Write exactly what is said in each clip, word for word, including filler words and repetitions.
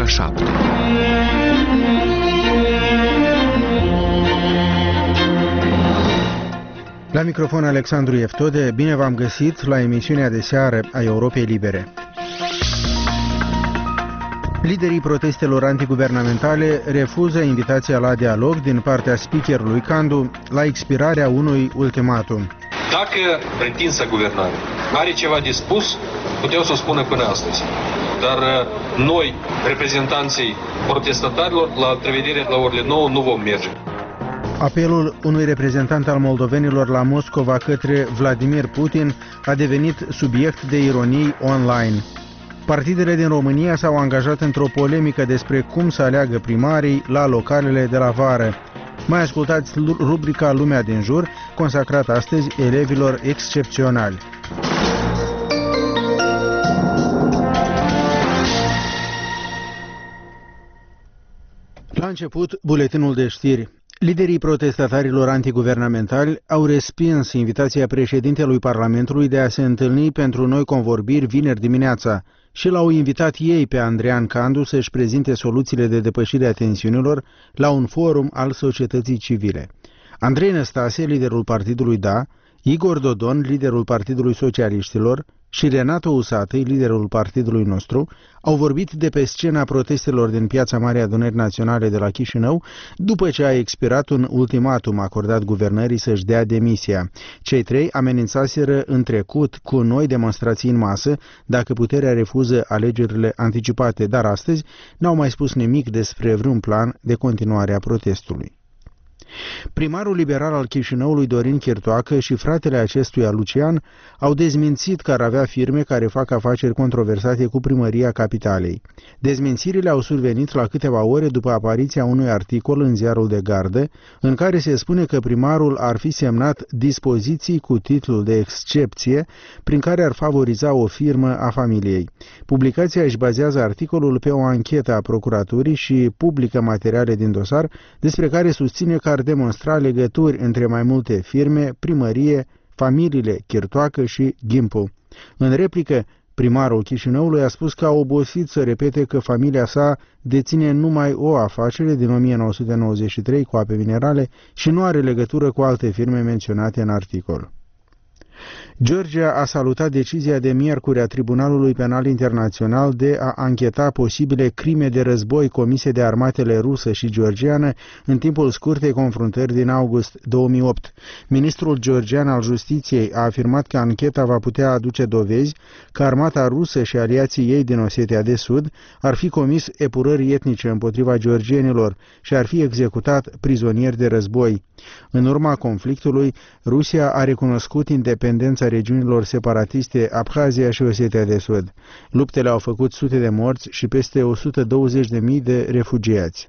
ora șapte. La microfon Alexandru Eftode, bine v-am găsit la emisiunea de seară a Europei Libere. Liderii protestelor antiguvernamentale refuză invitația la dialog din partea speakerului Candu la expirarea unui ultimatum. Dacă pretinsa guvernare are ceva de spus, puteau să o spună până astăzi. Dar noi, reprezentanții protestatarilor, la întrevedere la orele nouă nu vom merge. Apelul unui reprezentant al moldovenilor la Moscova către Vladimir Putin a devenit subiect de ironii online. Partidele din România s-au angajat într-o polemică despre cum să aleagă primarii la localele de la vară. Mai ascultați rubrica Lumea din jur, consacrată astăzi elevilor excepționali. La început, buletinul de știri. Liderii protestatarilor antiguvernamentali au respins invitația președintelui Parlamentului de a se întâlni pentru noi convorbiri vineri dimineața și l-au invitat ei pe Andrean Candu să-și prezinte soluțiile de depășire a tensiunilor la un forum al societății civile. Andrei Năstase, liderul partidului Da, Igor Dodon, liderul Partidului Socialiștilor, și Renato Usatăi, liderul partidului nostru, au vorbit de pe scena protestelor din Piața Marii Adunări Naționale de la Chișinău, după ce a expirat un ultimatum acordat guvernării să-și dea demisia. Cei trei amenințaseră în trecut cu noi demonstrații în masă dacă puterea refuză alegerile anticipate, dar astăzi n-au mai spus nimic despre vreun plan de continuare a protestului. Primarul liberal al Chișinăului, Dorin Chirtoacă, și fratele acestuia, Lucian, au dezmințit că ar avea firme care fac afaceri controversate cu primăria capitalei. Dezmințirile au survenit la câteva ore după apariția unui articol în ziarul de gardă, în care se spune că primarul ar fi semnat dispoziții cu titlul de excepție, prin care ar favoriza o firmă a familiei. Publicația își bazează articolul pe o anchetă a procuraturii și publică materiale din dosar, despre care susține că ar demonstra legături între mai multe firme, primărie, familiile Chirtoacă și Gimpu. În replică, primarul Chișinăului a spus că a obosit să repete că familia sa deține numai o afacere din o mie nouă sute nouăzeci și trei cu ape minerale și nu are legătură cu alte firme menționate în articol. Georgia a salutat decizia de miercuri a Tribunalului Penal Internațional de a ancheta posibile crime de război comise de armatele rusă și georgiană în timpul scurtei confruntări din august două mii opt. Ministrul georgian al Justiției a afirmat că ancheta va putea aduce dovezi că armata rusă și aliații ei din Osetia de Sud ar fi comis epurări etnice împotriva georgienilor și ar fi executat prizonieri de război. În urma conflictului, Rusia a recunoscut independența regiunilor separatiste Abhazia și Osetia de Sud. Luptele au făcut sute de morți și peste o sută douăzeci de mii de refugiați.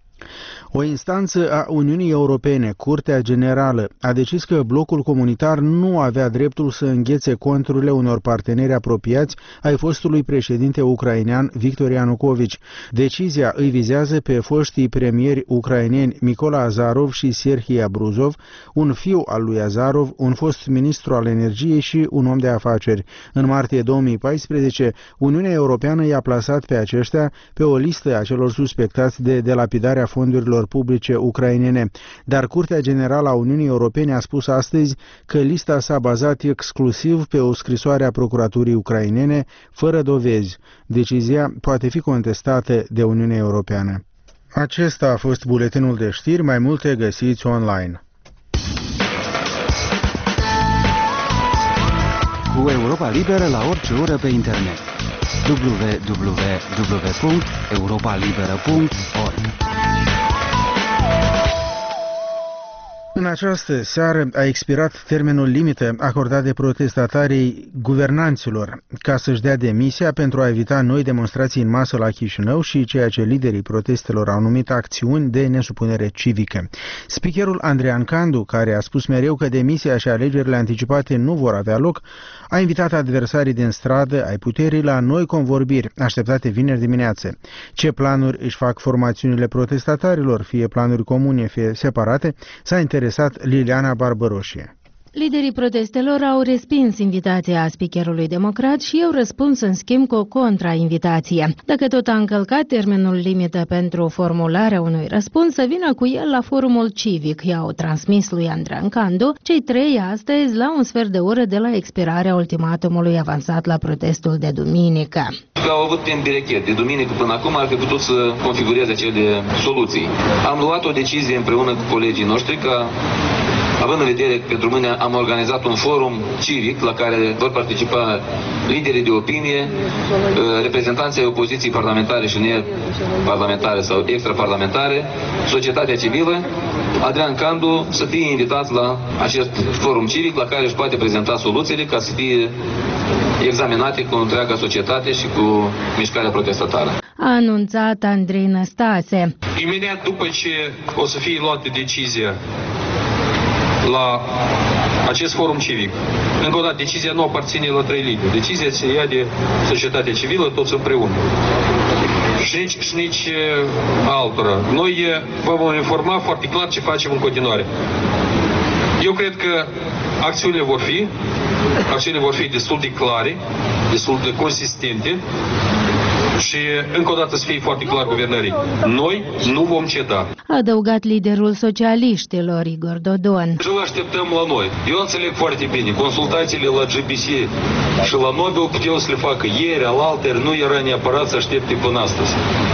O instanță a Uniunii Europene, Curtea Generală, a decis că blocul comunitar nu avea dreptul să înghețe conturile unor parteneri apropiați ai fostului președinte ucrainean Victor Ianukovici. Decizia îi vizează pe foștii premieri ucraineni Mykola Azarov și Serhii Abruzov, un fiu al lui Azarov, un fost ministru al energiei și un om de afaceri. În martie două mii paisprezece, Uniunea Europeană i-a plasat pe aceștia pe o listă a celor suspectați de delapidarea fondurilor publice ucrainene, dar Curtea Generală a Uniunii Europene a spus astăzi că lista s-a bazat exclusiv pe o scrisoare a procuraturii ucrainene, fără dovezi. Decizia poate fi contestată de Uniunea Europeană. Acesta a fost buletinul de știri, mai multe găsiți online. Cu Europa Liberă la orice oră pe internet. w w w punct europa liberă punct org. În această seară a expirat termenul limită acordat de protestatarii guvernanților ca să-și dea demisia pentru a evita noi demonstrații în masă la Chișinău și ceea ce liderii protestelor au numit acțiuni de nesupunere civică. Speakerul Andrean Candu, care a spus mereu că demisia și alegerile anticipate nu vor avea loc, a invitat adversarii din stradă ai puterii la noi convorbiri așteptate vineri dimineață. Ce planuri își fac formațiunile protestatarilor, fie planuri comune, fie separate, s-a interesat Liliana Barbăroșie. Liderii protestelor au respins invitația speakerului democrat și au răspuns în schimb cu o contrainvitație. Dacă tot a încălcat termenul limită pentru formularea unui răspuns, să vină cu el la forumul civic, i-au transmis lui Andrean Candu, cei trei astăzi la un sfert de oră de la expirarea ultimatumului avansat la protestul de duminică. Au avut timp de rechet. De duminică până acum ar fi putut să configureze acele soluții. Am luat o decizie împreună cu colegii noștri ca, având în vedere că pentru mâine am organizat un forum civic la care vor participa liderii de opinie, reprezentanții ai opoziției parlamentare și neparlamentare sau extraparlamentare, societatea civilă, Andrean Candu să fie invitat la acest forum civic la care își poate prezenta soluțiile ca să fie examinate cu întreaga societate și cu mișcarea protestatară. A anunțat Andrei Năstase. Imediat după ce o să fie luată decizia la acest forum civic, încă o dată, decizia nu aparține la trei lideri. Decizia se ia de societatea civilă, toți împreună. Și nici, și nici altora. Noi vă vom informa foarte clar ce facem în continuare. Eu cred că acțiunile vor fi, acțiunile vor fi destul de clare, destul de consistente și încă o dată să fie foarte clar guvernării. Noi nu vom ceda. A adăugat liderul socialiștilor, Igor Dodon. Și îl așteptăm la noi. Eu înțeleg foarte bine. Consultațiile la G B C și la Nobel puteau să le facă ieri, alaltăieri, nu era neapărat să aștepte până astăzi.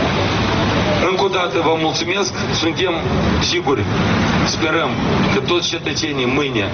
Încă o dată vă mulțumesc, suntem siguri, sperăm că toți cetățenii mâine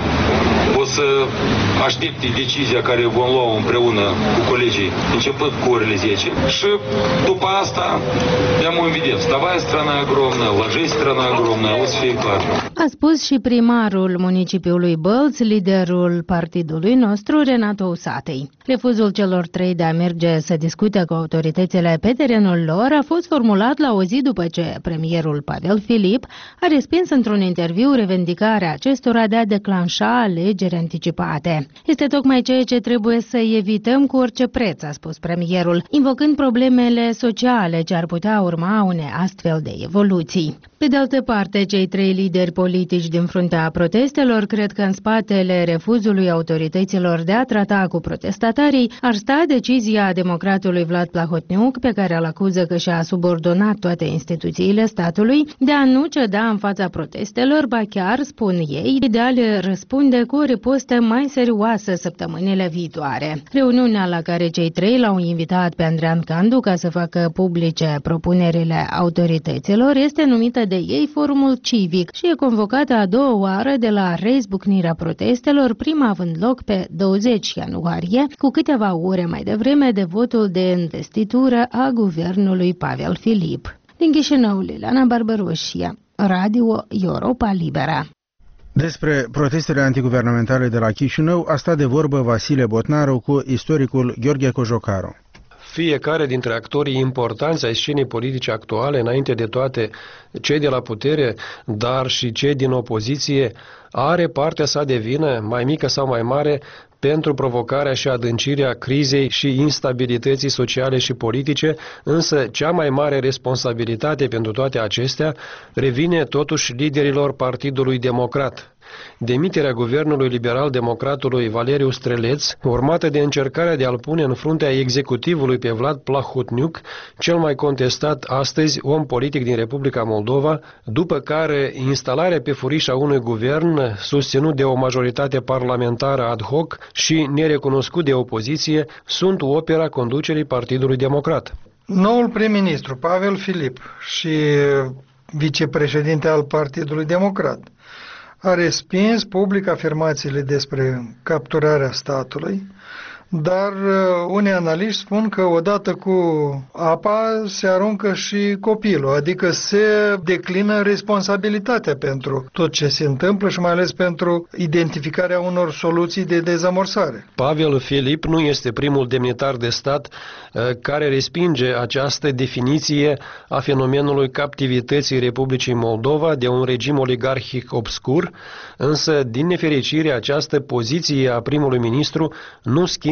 o să aștepte decizia care vom lua împreună cu colegii, începând cu orele zece. Și după asta ne-am vedea. Вставая страна огромная, ложись страна огромная, o să fie clar. A spus și primarul municipiului Bălț, liderul partidului nostru, Renato Usatei. Refuzul celor trei de a merge să discute cu autoritățile pe terenul lor a fost formulat la o zi după ce premierul Pavel Filip a respins într-un interviu revendicarea acestora de a declanșa alegeri anticipate. Este tocmai ceea ce trebuie să evităm cu orice preț, a spus premierul, invocând problemele sociale ce ar putea urma unei astfel de evoluții. Pe de altă parte, cei trei lideri politici din fruntea protestelor cred că în spatele refuzului autorităților de a trata cu protestatarii ar sta decizia democratului Vlad Plahotniuc, pe care îl acuză că și-a subordonat toate instituțiile statului, de a nu ceda în fața protestelor, ba chiar, spun ei, de a le răspunde cu o ripostă mai serioasă săptămânile viitoare. Reuniunea la care cei trei l-au invitat pe Andrean Candu ca să facă publice propunerile autorităților este numită de ei forumul civic și e convocată a doua oară de la reizbucnirea protestelor, prima având loc pe douăzeci ianuarie, cu câteva ore mai devreme de votul de investitură a guvernului Pavel Filip. Din Chișinău, Liliana Barbaroșia, Radio Europa Liberă. Despre protestele antiguvernamentale de la Chișinău a stat de vorbă Vasile Botnaru cu istoricul Gheorghe Cojocaru. Fiecare dintre actorii importanți ai scenei politice actuale, înainte de toate cei de la putere, dar și cei din opoziție, are partea sa de vină, mai mică sau mai mare, pentru provocarea și adâncirea crizei și instabilității sociale și politice, însă cea mai mare responsabilitate pentru toate acestea revine totuși liderilor Partidului Democrat. Demiterea guvernului liberal-democratului Valeriu Streleț, urmată de încercarea de a-l pune în fruntea executivului pe Vlad Plahotniuc, cel mai contestat astăzi om politic din Republica Moldova, după care instalarea pe furișa unui guvern susținut de o majoritate parlamentară ad hoc și nerecunoscut de opoziție, sunt opera conducerii Partidului Democrat. Noul prim-ministru Pavel Filip și vicepreședinte al Partidului Democrat a respins public afirmațiile despre capturarea statului, dar unii analiști spun că odată cu apa se aruncă și copilul, adică se declină responsabilitatea pentru tot ce se întâmplă și mai ales pentru identificarea unor soluții de dezamorsare. Pavel Filip nu este primul demnitar de stat care respinge această definiție a fenomenului captivității Republicii Moldova de un regim oligarhic obscur, însă, din nefericire, această poziție a primului ministru nu schimbă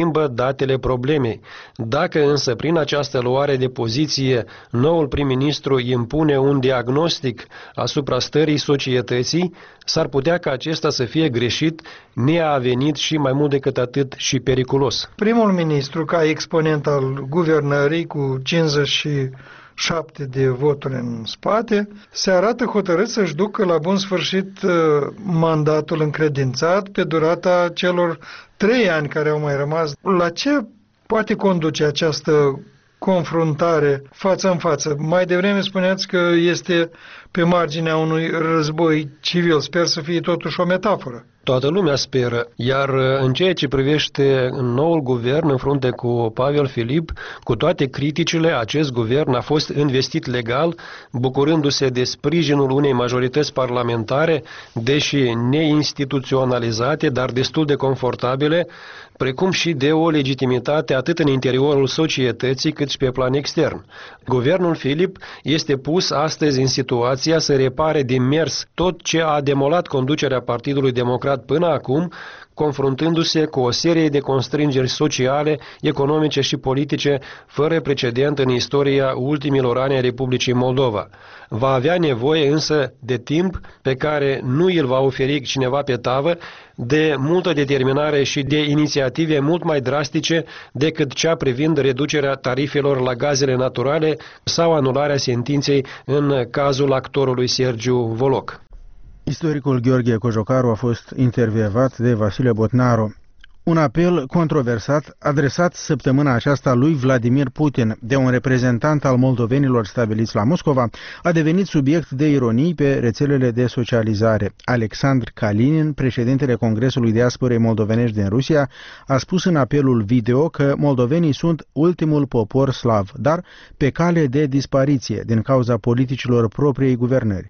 schimbă datele problemei. Dacă însă prin această luare de poziție noul prim-ministru impune un diagnostic asupra stării societății, s-ar putea ca acesta să fie greșit, neavenit și mai mult decât atât și periculos. Primul ministru, ca exponent al guvernării cu cincizeci și șapte de voturi în spate, se arată hotărât să-și ducă la bun sfârșit mandatul încredințat pe durata celor trei ani care au mai rămas. La ce poate conduce această confruntare față în față? Mai devreme spuneați că este pe marginea unui război civil. Sper să fie totuși o metaforă. Toată lumea speră, iar în ceea ce privește noul guvern în frunte cu Pavel Filip, cu toate criticile, acest guvern a fost investit legal, bucurându-se de sprijinul unei majorități parlamentare, deși neinstituționalizate, dar destul de confortabile, precum și de o legitimitate atât în interiorul societății cât și pe plan extern. Guvernul Filip este pus astăzi în situația să repare din mers tot ce a demolat conducerea Partidului Democrat până acum, confruntându-se cu o serie de constrângeri sociale, economice și politice fără precedent în istoria ultimilor ani a Republicii Moldova. Va avea nevoie însă de timp pe care nu îl va oferi cineva pe tavă, de multă determinare și de inițiative mult mai drastice decât cea privind reducerea tarifelor la gazele naturale sau anularea sentinței în cazul actorului Sergiu Voloc. Istoricul Gheorghe Cojocaru a fost intervievat de Vasile Botnaru. Un apel controversat adresat săptămâna aceasta lui Vladimir Putin de un reprezentant al moldovenilor stabiliți la Moscova a devenit subiect de ironii pe rețelele de socializare. Alexandr Kalinin, președintele Congresului Diasporei Moldovenești din Rusia, a spus în apelul video că moldovenii sunt ultimul popor slav, dar pe cale de dispariție din cauza politicilor propriei guvernări.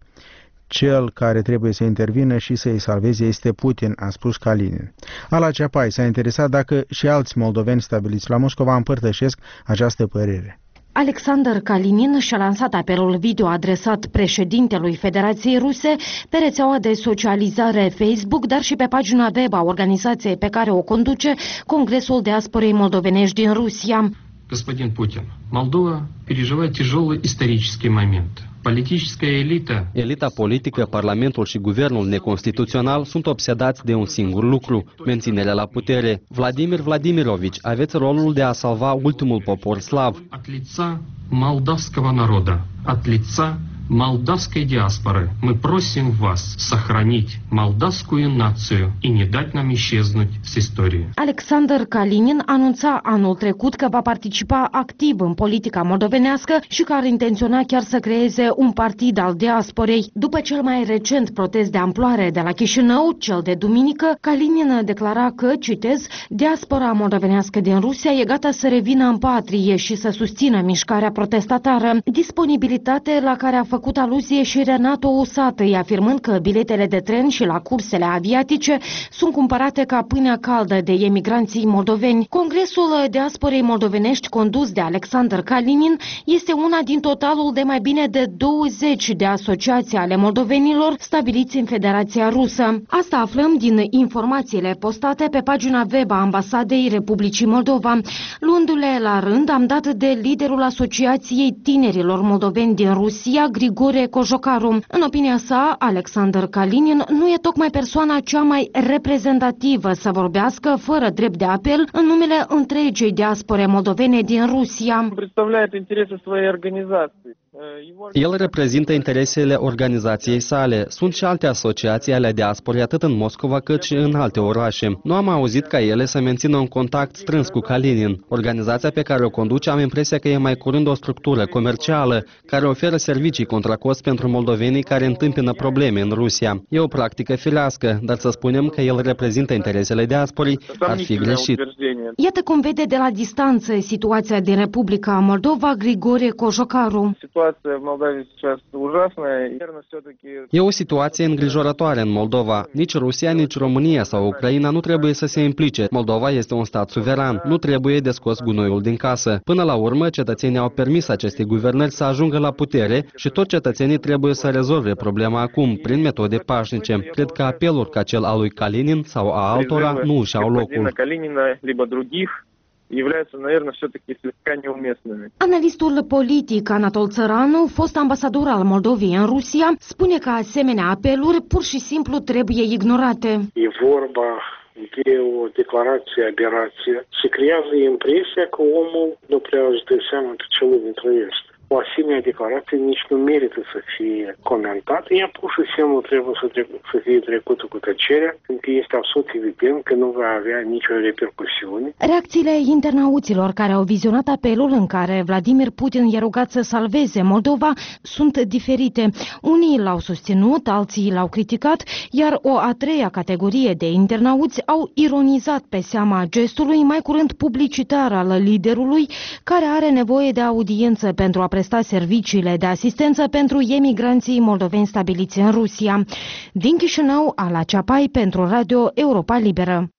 Cel care trebuie să intervină și să-i salveze este Putin, a spus Kalinin. Ala Ceapai s-a interesat dacă și alți moldoveni stabiliți la Moscova împărtășesc această părere. Alexandr Kalinin și-a lansat apelul video adresat președintelui Federației Ruse pe rețeaua de socializare Facebook, dar și pe pagina web a organizației pe care o conduce Congresul Diasporei Moldovenești din Rusia. Господин Путин, Молдова переживает тяжелый исторический момент. Политическая элита... Elita politică, Parlamentul și guvernul neconstituțional sunt obsedați de un singur lucru, menținerea la putere. Vladimir Vladimirovici, aveți rolul de a salva ultimul popor slav. От лица молдавского народа, от лица молдавской диаспоры, мы просим вас сохранить молдавскую нацию и не дать нам исчезнуть с истории. Alexandr Kalinin anunța anul trecut că va participa activ în politica moldovenească și că ar intenționa chiar să creeze un partid al diasporei. După cel mai recent protest de amploare de la Chișinău, cel de duminică, Kalinin declara că, citez, diaspora moldovenească din Rusia e gata să revină în patrie și să susțină mișcarea protestatară, disponibilitate la care a făcut aluzie și Renato Usatăi, afirmând că biletele de tren și la cursele aviatice sunt cumpărate ca pâinea caldă de emigranții moldoveni. Congresul Diasporei Moldovenești, condus de Alexandr Kalinin, este una din totalul de mai bine de douăzeci de asociații ale moldovenilor stabiliți în Federația Rusă. Asta aflăm din informațiile postate pe pagina web a Ambasadei Republicii Moldova. Luându-le la rând, am dat de liderul Asociației Tinerilor Moldoveni din Rusia, Grigore Cojocaru. În opinia sa, Alexandr Kalinin nu e tocmai persoana cea mai reprezentativă să vorbească fără drept de apel în numele întregii diaspore moldovene din Rusia. El reprezintă interesele organizației sale. Sunt și alte asociații ale diasporei atât în Moscova cât și în alte orașe. Nu am auzit ca ele să mențină un contact strâns cu Kalinin. Organizația pe care o conduce am impresia că e mai curând o structură comercială care oferă servicii contra cost pentru moldovenii care întâmpină probleme în Rusia. E o practică firească, dar să spunem că el reprezintă interesele diasporii ar fi greșit. Iată cum vede de la distanță situația din Republica Moldova Grigore Cojocaru. E o situație îngrijorătoare în Moldova. Nici Rusia, nici România sau Ucraina nu trebuie să se implice. Moldova este un stat suveran. Nu trebuie de scos gunoiul din casă. Până la urmă, cetățenii au permis acestei guvernări să ajungă la putere și tot cetățenii trebuie să rezolve problema acum, prin metode pașnice. Cred că apeluri ca cel al lui Kalinin sau a altora nu își au locul. Analistul politic Anatol Țăranu, fost ambasador al Moldovei în Rusia, spune că asemenea apeluri pur și simplu trebuie ignorate. E vorba de o declarație aberație și creează impresia că omul nu prea își dă seama de ce lume trăiește. O asemenea declarație nici nu merită să fie comentată, ea pur și simplu trebuie să, trec- să fie trecută cu tăcerea, pentru că este absolut evident că nu va avea nicio repercusiune. Reacțiile internauților care au vizionat apelul în care Vladimir Putin i-a rugat să salveze Moldova sunt diferite. Unii l-au susținut, alții l-au criticat, iar o a treia categorie de internauți au ironizat pe seama gestului mai curând publicitar al liderului, care are nevoie de audiență pentru a presta serviciile de asistență pentru emigranții moldoveni stabiliți în Rusia. Din Chișinău, Ala Ceapai pentru Radio Europa Liberă.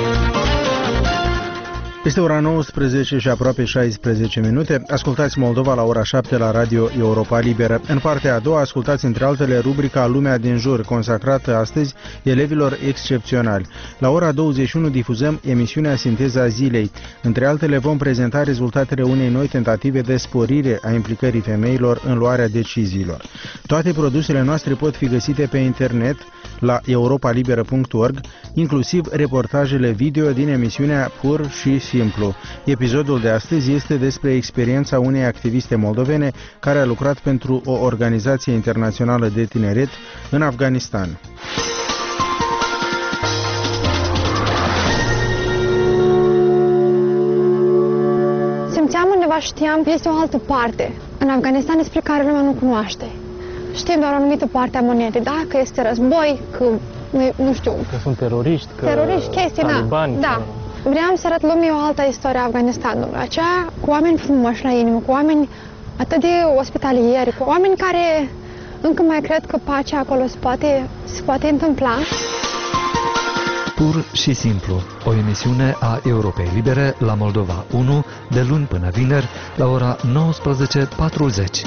Este ora nouăsprezece și aproape șaisprezece minute. Ascultați Moldova la ora șapte la Radio Europa Liberă. În partea a doua ascultați între altele rubrica Lumea din jur, consacrată astăzi elevilor excepționali. La ora douăzeci și unu difuzăm emisiunea Sinteza Zilei. Între altele vom prezenta rezultatele unei noi tentative de sporire a implicării femeilor în luarea deciziilor. Toate produsele noastre pot fi găsite pe internet la europa liberă punct org, inclusiv reportajele video din emisiunea Pur și Simplu. Episodul de astăzi este despre experiența unei activiste moldovene care a lucrat pentru o organizație internațională de tineret în Afganistan. Simțeam undeva, știam că este o altă parte în Afganistan despre care lumea nu cunoaște. Știm doar o anumită parte a monedei, da? Că este război, că nu știu... Că sunt teroriști, că teroriști, chestii, talibani, da. că... da. Vreau să arăt lumii o altă istorie a Afganistanului, aceea cu oameni frumoși la inimă, cu oameni atât de ospitalieri, cu oameni care încă mai cred că pacea acolo se poate, se poate întâmpla. Pur și simplu, o emisiune a Europei Libere la Moldova unu, de luni până vineri, la ora nouăsprezece patruzeci.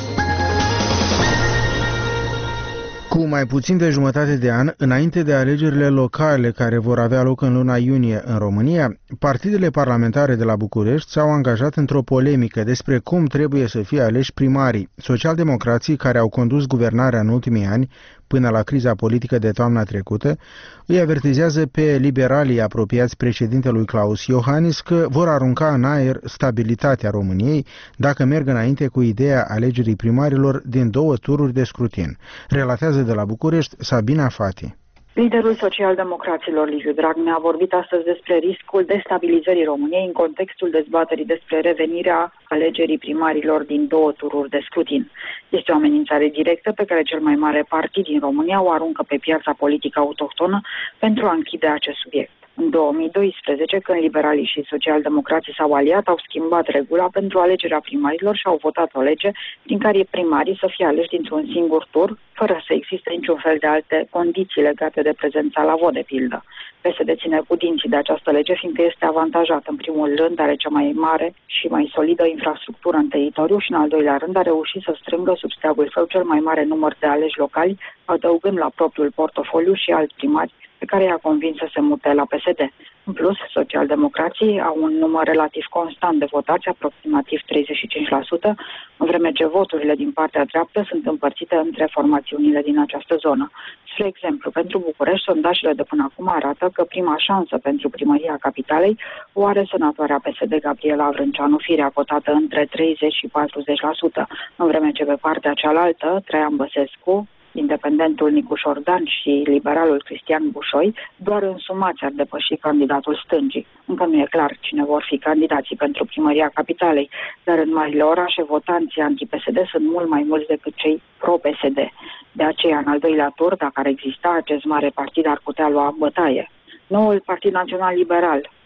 Cu mai puțin de jumătate de an, înainte de alegerile locale care vor avea loc în luna iunie în România, partidele parlamentare de la București s-au angajat într-o polemică despre cum trebuie să fie aleși primarii. Socialdemocrații care au condus guvernarea în ultimii ani, până la criza politică de toamna trecută, îi avertizează pe liberalii apropiați președintelui Klaus Iohannis că vor arunca în aer stabilitatea României dacă merg înainte cu ideea alegerii primarilor din două tururi de scrutin. Relatează de la București Sabina Fati. Liderul social-democraților Liviu Dragnea a vorbit astăzi despre riscul destabilizării României în contextul dezbaterii despre revenirea alegerii primarilor din două tururi de scrutin. Este o amenințare directă pe care cel mai mare partid din România o aruncă pe piața politică autohtonă pentru a închide acest subiect. În două mii doisprezece, când liberalii și socialdemocrații s-au aliat, au schimbat regula pentru alegerea primarilor și au votat o lege prin care primarii să fie aleși dintr-un singur tur, fără să existe niciun fel de alte condiții legate de prezența la vot, de pildă. P S D ține cu dinții de această lege, fiindcă este avantajat. În primul rând, are cea mai mare și mai solidă infrastructură în teritoriu și, în al doilea rând, a reușit să strângă sub steagul său cel mai mare număr de aleși locali, adăugând la propriul portofoliu și alți primari pe care i-a convins să se mute la P S D. În plus, socialdemocrații au un număr relativ constant de votați, aproximativ treizeci și cinci la sută, în vreme ce voturile din partea dreaptă sunt împărțite între formațiunile din această zonă. Spre exemplu, pentru București, sondajele de până acum arată că prima șansă pentru primăria capitalei o are senatoarea P S D Gabriela Vrânceanu Firea, votată între treizeci și patruzeci la sută, în vreme ce pe partea cealaltă, Traian Băsescu, independentul Nicu Șordan și liberalul Cristian Bușoi, doar însumați ar depăși candidatul stângii. Încă nu e clar cine vor fi candidații pentru primăria capitalei, dar în marile orașe votanții anti-P S D sunt mult mai mulți decât cei pro-P S D. De aceea, în al doilea tur, dacă ar exista, acest mare partid ar putea lua bătaie. Noul Partid Național Liberal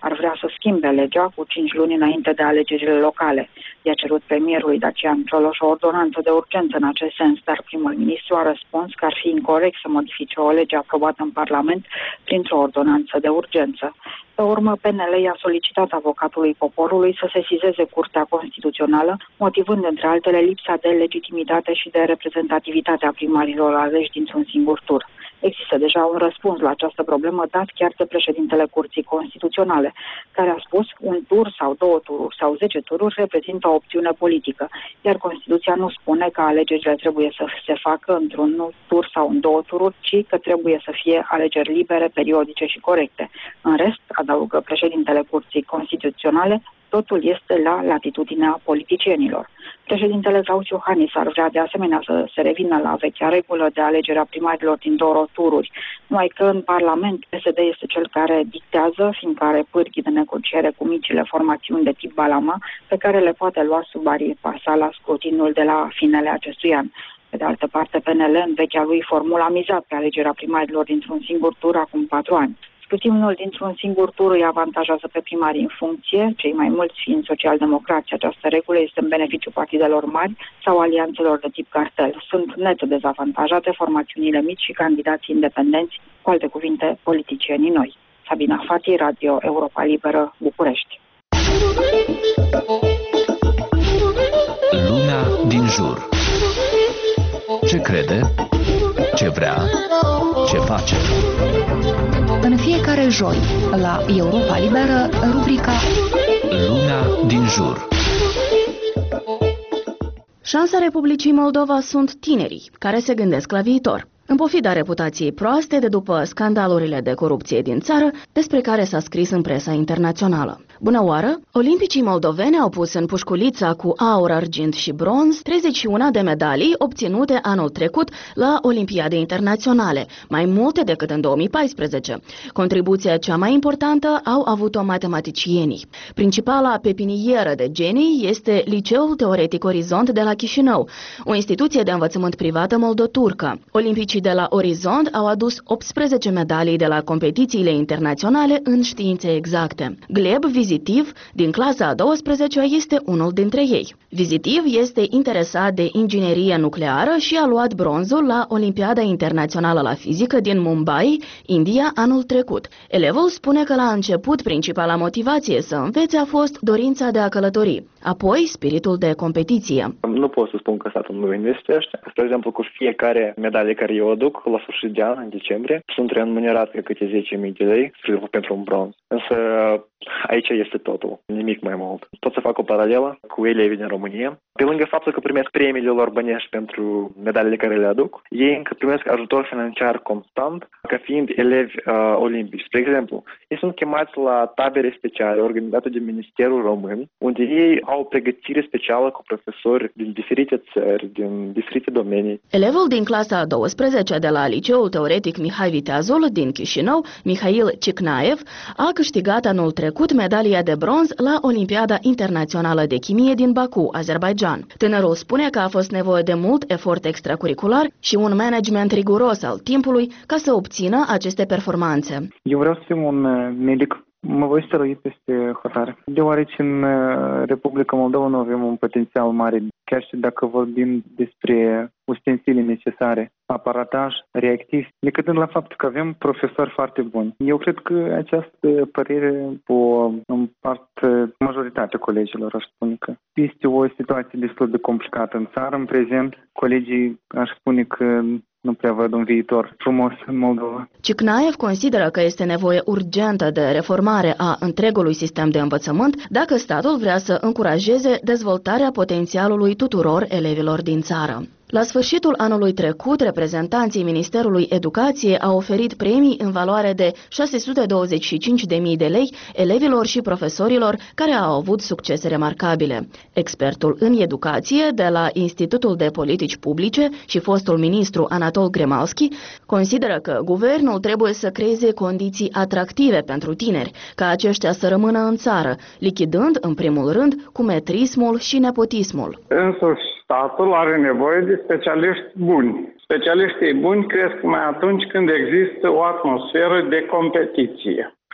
ar vrea să schimbe legea cu cinci luni înainte de alegerile locale. I-a cerut premierului Dacian Cioloș o ordonanță de urgență în acest sens, dar primul ministru a răspuns că ar fi incorect să modifice o lege aprobată în Parlament printr-o ordonanță de urgență. Pe urmă, P N L i-a solicitat avocatului poporului să sesizeze Curtea Constituțională, motivând între altele lipsa de legitimitate și de reprezentativitate a primarilor aleși dintr-un singur tur. Există deja un răspuns la această problemă dat chiar de președintele Curții Constituționale, care a spus un tur sau două tururi sau zece tururi reprezintă o opțiune politică, iar Constituția nu spune că alegerile trebuie să se facă într-un tur sau în două tururi, ci că trebuie să fie alegeri libere, periodice și corecte. În rest, adaugă președintele Curții Constituționale, totul este la latitudinea politicienilor. Președintele Claus Iohannis ar vrea de asemenea să se revină la vechea regulă de alegerea primarilor din două tururi, numai că în Parlament P S D este cel care dictează, fiindcă are pârghii de negociere cu micile formațiuni de tip Balama, pe care le poate lua sub aripa sa la scrutinul de la finele acestui an. Pe de altă parte, P N L, în vechea lui formulă, a mizat pe alegerea primarilor dintr-un singur tur acum patru ani. Scrutinul dintr-un singur tur îi avantajează pe primarii în funcție, cei mai mulți fiind socialdemocrați. Această regulă este în beneficiu partidelor mari sau alianțelor de tip cartel. Sunt net dezavantajate formațiunile mici și candidații independenți, cu alte cuvinte, politicienii noi. Sabina Fati, Radio Europa Liberă, București. Lumea din jur. Ce crede? Ce vrea? Ce face? În fiecare joi, la Europa Liberă, rubrica Lumea din jur. Șansa Republicii Moldova sunt tinerii care se gândesc la viitor. În pofida reputației proaste de după scandalurile de corupție din țară, despre care s-a scris în presa internațională. Bună oară! Olimpicii moldoveni au pus în pușculița cu aur, argint și bronz treizeci și unu de medalii obținute anul trecut la Olimpiade internaționale, mai multe decât în două mii paisprezece. Contribuția cea mai importantă au avut-o matematicienii. Principala pepinieră de genii este Liceul Teoretic Orizont de la Chișinău, o instituție de învățământ privată moldoturcă. Olimpicii de la Orizont au adus optsprezece medalii de la competițiile internaționale în științe exacte. Gleb Vizitiv, din clasa a douăsprezecea, este unul dintre ei. Vizitiv este interesat de inginerie nucleară și a luat bronzul la Olimpiada Internațională la Fizică din Mumbai, India, anul trecut. Elevul spune că la început principala motivație să învețe a fost dorința de a călători, apoi spiritul de competiție. Nu pot să spun că statul nu investește. Spre exemplu, cu fiecare medalie care eu aduc la sfârșit de an, în decembrie, sunt remunerat de câte zece mii de lei pentru un bronz. Însă aici este totul, nimic mai mult. Pot să fac o paralelă cu elevii din România. Pe lângă faptul că primesc premiile lor bănești pentru medalele care le aduc, ei încă primesc ajutor financiar constant ca fiind elevi uh, olimpici. Spre exemplu, ei sunt chemați la tabere speciale organizate de Ministerul Român, unde ei au o pregătire specială cu profesori din diferite țări, din diferite domenii. Elevul din clasa a douăsprezecea de la Liceul Teoretic Mihai Viteazul din Chișinău, Mihail Cicnaev, a câștigat anul trecut medalia de bronz la Olimpiada Internațională de Chimie din Baku, Azerbaidjan. Tânărul spune că a fost nevoie de mult efort extracurricular și un management riguros al timpului ca să obțină aceste performanțe. Eu vreau să fiu un medic. Mă voi stărui peste hotare, deoarece în Republica Moldova nu avem un potențial mare, chiar și dacă vorbim despre ustensile necesare, aparataj, reactiv, decâtând la faptul că avem profesori foarte buni. Eu cred că această părere o împart majoritatea colegilor, aș spune că este o situație destul de complicată în țară, în prezent. Colegii, aș spune că nu prea văd un viitor frumos în Moldova. Cicnaev consideră că este nevoie urgentă de reformare a întregului sistem de învățământ dacă statul vrea să încurajeze dezvoltarea potențialului tuturor elevilor din țară. La sfârșitul anului trecut, reprezentanții Ministerului Educației au oferit premii în valoare de șase sute douăzeci și cinci de mii de lei elevilor și profesorilor care au avut succese remarcabile. Expertul în educație de la Institutul de Politici Publice și fostul ministru Anatol Gremalski consideră că guvernul trebuie să creeze condiții atractive pentru tineri, ca aceștia să rămână în țară, lichidând, în primul rând, cumetrismul și nepotismul. Însuși, statul are nevoie de specialiști buni. Specialiștii buni cresc mai atunci când există o atmosferă de competiție.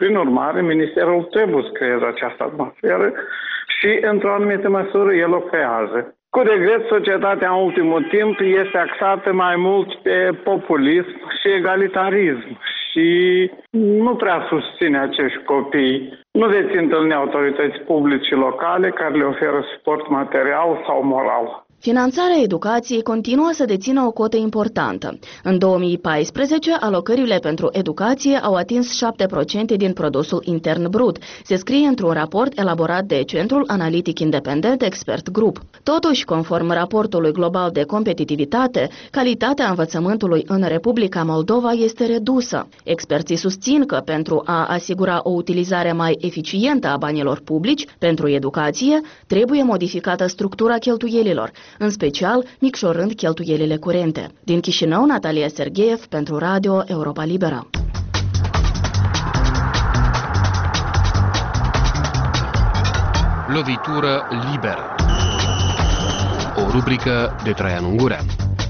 Prin urmare, ministerul trebuie să creeze această atmosferă și, într-o anumită măsură, el o creează. Cu regret, societatea în ultimul timp este axată mai mult pe populism și egalitarism și nu prea susține acești copii. Nu veți întâlni autorități publice locale care le oferă suport material sau moral. Finanțarea educației continuă să dețină o cotă importantă. În două mii paisprezece, alocările pentru educație au atins șapte la sută din produsul intern brut, se scrie într-un raport elaborat de Centrul Analitic Independent Expert Group. Totuși, conform raportului global de competitivitate, calitatea învățământului în Republica Moldova este redusă. Experții susțin că pentru a asigura o utilizare mai eficientă a banilor publici pentru educație, trebuie modificată structura cheltuielilor, în special micșorând cheltuielile curente. Din Chișinău, Natalia Sergeev pentru Radio Europa Liberă. Lovitură liberă. O rubrică de Traian Ungureanu.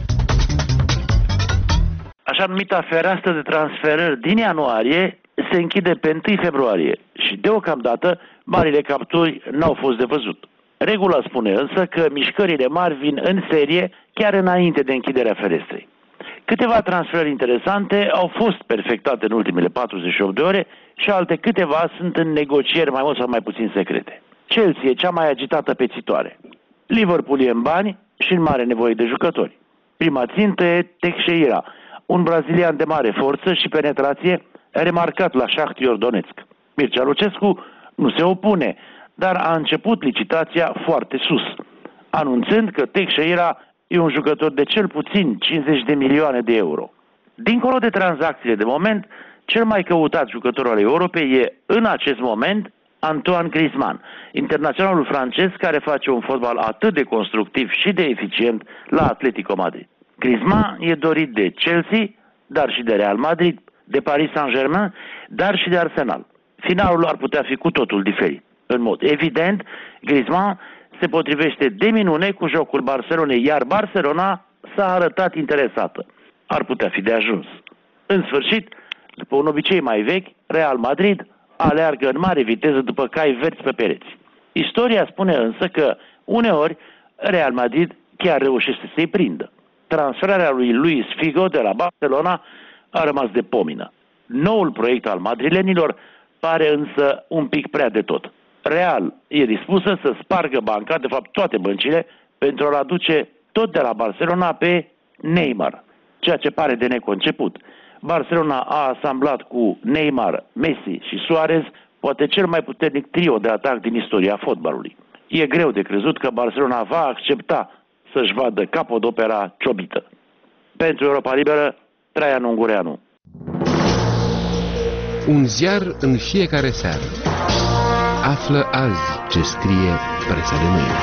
Așa numita fereastră de transferări din ianuarie se închide pe întâi februarie și deocamdată marile capturi n-au fost de văzut. Regula spune însă că mișcările mari vin în serie chiar înainte de închiderea ferestrei. Câteva transferări interesante au fost perfectate în ultimele patruzeci și opt de ore și alte câteva sunt în negocieri mai mult sau mai puțin secrete. Chelsea e cea mai agitată pețitoare. Liverpool e în bani și în mare nevoie de jucători. Prima țintă e Teixeira, un brazilian de mare forță și penetrație remarcat la Shakhtar Donetsk. Mircea Lucescu nu se opune, dar a început licitația foarte sus, anunțând că Teixeira e un jucător de cel puțin cincizeci de milioane de euro. Dincolo de tranzacțiile de moment, cel mai căutat jucător al Europei e, în acest moment, Antoine Griezmann, internaționalul francez care face un fotbal atât de constructiv și de eficient la Atletico Madrid. Griezmann e dorit de Chelsea, dar și de Real Madrid, de Paris Saint-Germain, dar și de Arsenal. Finalul ar putea fi cu totul diferit. În mod evident, Griezmann se potrivește de minune cu jocul Barcelonei, iar Barcelona s-a arătat interesată. Ar putea fi de ajuns. În sfârșit, după un obicei mai vechi, Real Madrid aleargă în mare viteză după cai verzi pe pereți. Istoria spune însă că, uneori, Real Madrid chiar reușește să-i prindă. Transferarea lui Luis Figo de la Barcelona a rămas de pomină. Noul proiect al madrilenilor pare însă un pic prea de tot. Real e dispusă să spargă banca, de fapt toate băncile, pentru a-l aduce tot de la Barcelona pe Neymar, ceea ce pare de neconceput. Barcelona a asamblat cu Neymar, Messi și Suarez poate cel mai puternic trio de atac din istoria fotbalului. E greu de crezut că Barcelona va accepta să-și vadă capodopera ciobită. Pentru Europa Liberă, Traian Ungureanu. Un ziar în fiecare seară. Află azi ce scrie presa de mâine.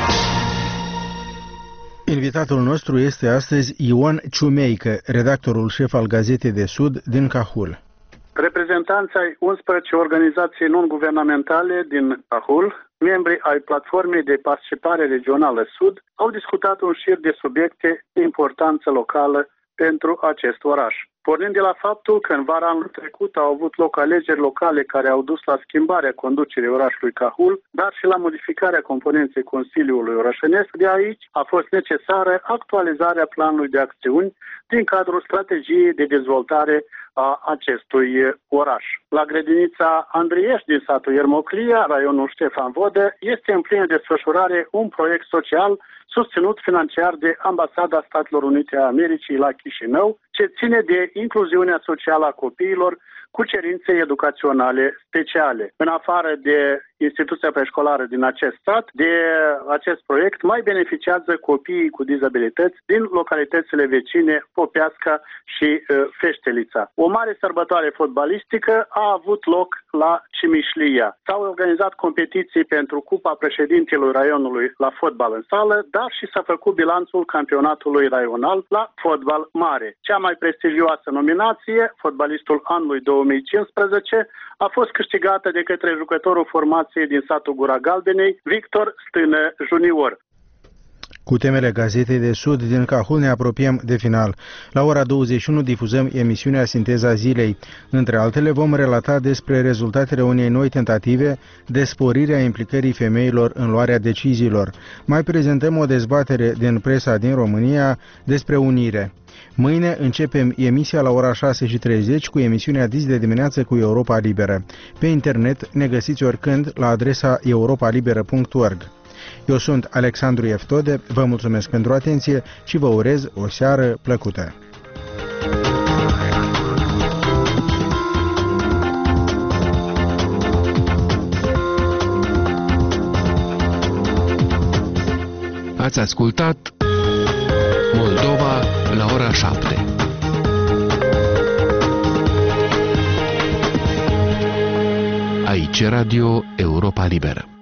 Invitatul nostru este astăzi Ion Ciumeică, redactorul șef al Gazetei de Sud din Cahul. Reprezentanții ai unsprezece organizații non-guvernamentale din Cahul, membri ai Platformei de Participare Regională Sud, au discutat un șir de subiecte de importanță locală pentru acest oraș. Pornind de la faptul că în vara anului trecut au avut loc alegeri locale care au dus la schimbarea conducerii orașului Cahul, dar și la modificarea componenței Consiliului Orășănesc, de aici a fost necesară actualizarea planului de acțiuni din cadrul strategiei de dezvoltare a acestui oraș. La grădinița Andriești din satul Iermoclia, raionul Ștefan Vodă, este în plină desfășurare un proiect social susținut financiar de Ambasada Statelor Unite a Americii la Chișinău, ce ține de incluziunea socială a copiilor cu cerințe educaționale speciale. În afară de instituția preșcolară din acest stat, de acest proiect mai beneficiază copiii cu dizabilități din localitățile vecine Popeasca și uh, Feștelița. O mare sărbătoare fotbalistică a avut loc la Cimișlia. S-au organizat competiții pentru Cupa Președintelui Raionului la fotbal în sală, dar și s-a făcut bilanțul campionatului raional la fotbal mare. Cea mai prestigioasă nominație, fotbalistul anului două mii cincisprezece, a fost câștigată de către jucătorul formației din satul Gura Galbenei, Victor Stână Junior. Cu temele Gazetei de Sud din Cahul ne apropiem de final. La ora douăzeci și unu difuzăm emisiunea Sinteza Zilei. Între altele vom relata despre rezultatele unei noi tentative de sporire a implicării femeilor în luarea deciziilor. Mai prezentăm o dezbatere din presa din România despre unire. Mâine începem emisia la ora șase și treizeci cu emisiunea Dis de dimineață cu Europa Liberă. Pe internet ne găsiți oricând la adresa europa liberă punct org. Eu sunt Alexandru Eftode, vă mulțumesc pentru atenție și vă urez o seară plăcută. Ați ascultat Moldova la ora șapte. Aici Radio Europa Liberă.